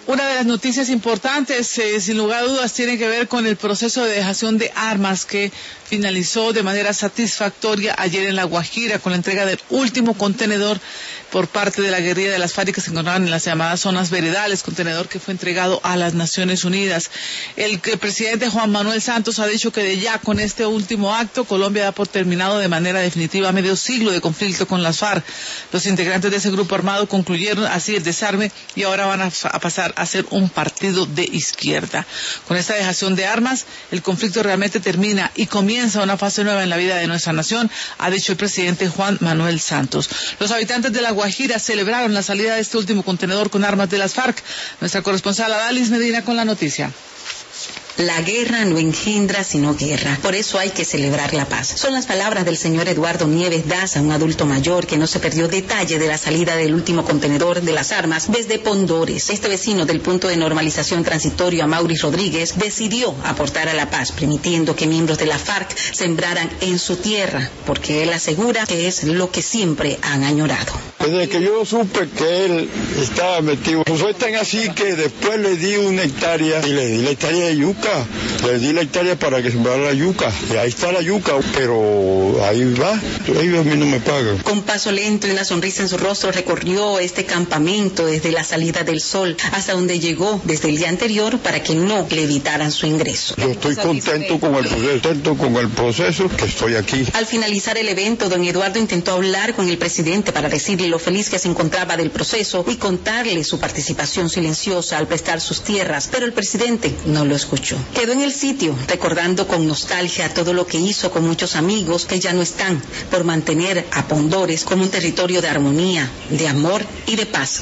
Una de las noticias importantes, sin lugar a dudas, tiene que ver con el proceso de dejación de armas que finalizó de manera satisfactoria ayer en La Guajira con la entrega del último contenedor por parte de la guerrilla de las FARC que se encontraban en las llamadas zonas veredales, contenedor que fue entregado a las Naciones Unidas. El presidente Juan Manuel Santos ha dicho que de ya con este último acto, Colombia da por terminado de manera definitiva medio siglo de conflicto con las FARC. Los integrantes de ese grupo armado concluyeron así el desarme y ahora van a pasar a ser un partido de izquierda. Con esta dejación de armas, el conflicto realmente termina y comienza una fase nueva en la vida de nuestra nación, ha dicho el presidente Juan Manuel Santos. Los habitantes de La Guajira celebraron la salida de este último contenedor con armas de las FARC. Nuestra corresponsal Adalis Medina con la noticia. La guerra no engendra sino guerra, por eso hay que celebrar la paz. Son las palabras del señor Eduardo Nieves Daza, un adulto mayor que no se perdió detalle de la salida del último contenedor de las armas desde Pondores. Este vecino del punto de normalización transitorio, Amaury Rodríguez, decidió aportar a la paz, permitiendo que miembros de la FARC sembraran en su tierra, porque él asegura que es lo que siempre han añorado. Desde que yo supe que él estaba metido, pues fue tan así que después le di una hectárea y le di la hectárea de yuca. Le di la hectárea para que sembrara la yuca, y ahí está la yuca, pero ahí va, ellos a mí no me pagan. Con paso lento y una sonrisa en su rostro recorrió este campamento desde la salida del sol hasta donde llegó desde el día anterior para que no le evitaran su ingreso. Yo estoy contento con el proceso que estoy aquí. Al finalizar el evento, don Eduardo intentó hablar con el presidente para decirle lo feliz que se encontraba del proceso y contarle su participación silenciosa al prestar sus tierras, pero el presidente no lo escuchó. Quedó en el sitio, recordando con nostalgia todo lo que hizo con muchos amigos que ya no están, por mantener a Pondores como un territorio de armonía, de amor y de paz.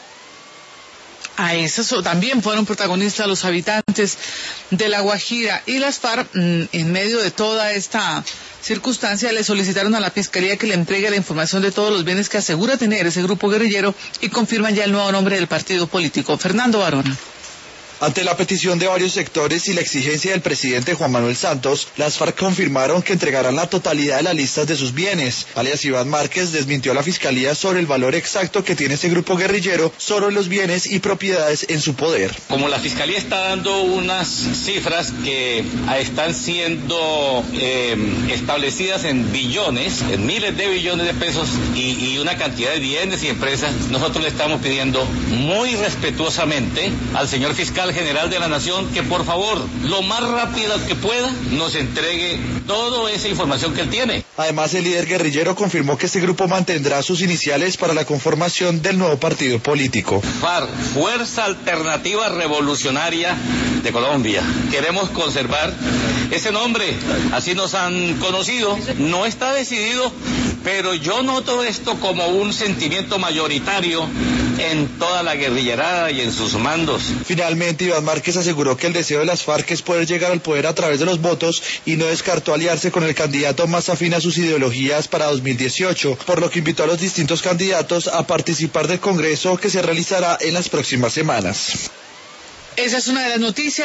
A eso también fueron protagonistas los habitantes de La Guajira y las FARC. En medio de toda esta circunstancia le solicitaron a la Fiscalía que le entregue la información de todos los bienes que asegura tener ese grupo guerrillero y confirman ya el nuevo nombre del partido político. Fernando Barona. Ante la petición de varios sectores y la exigencia del presidente Juan Manuel Santos, las FARC confirmaron que entregarán la totalidad de las listas de sus bienes. Alias Iván Márquez desmintió a la Fiscalía sobre el valor exacto que tiene ese grupo guerrillero sobre los bienes y propiedades en su poder. Como la Fiscalía está dando unas cifras que están siendo establecidas en billones, en miles de billones de pesos y una cantidad de bienes y empresas, nosotros le estamos pidiendo muy respetuosamente al señor fiscal general de la Nación que por favor, lo más rápido que pueda, nos entregue toda esa información que él tiene. Además, el líder guerrillero confirmó que este grupo mantendrá sus iniciales para la conformación del nuevo partido político. FARC, Fuerza Alternativa Revolucionaria de Colombia. Queremos conservar ese nombre, así nos han conocido. No está decidido, pero yo noto esto como un sentimiento mayoritario en toda la guerrillerada y en sus mandos. Finalmente, Iván Márquez aseguró que el deseo de las FARC es poder llegar al poder a través de los votos y no descartó aliarse con el candidato más afín a sus ideologías para 2018, por lo que invitó a los distintos candidatos a participar del Congreso que se realizará en las próximas semanas. Esa es una de las noticias.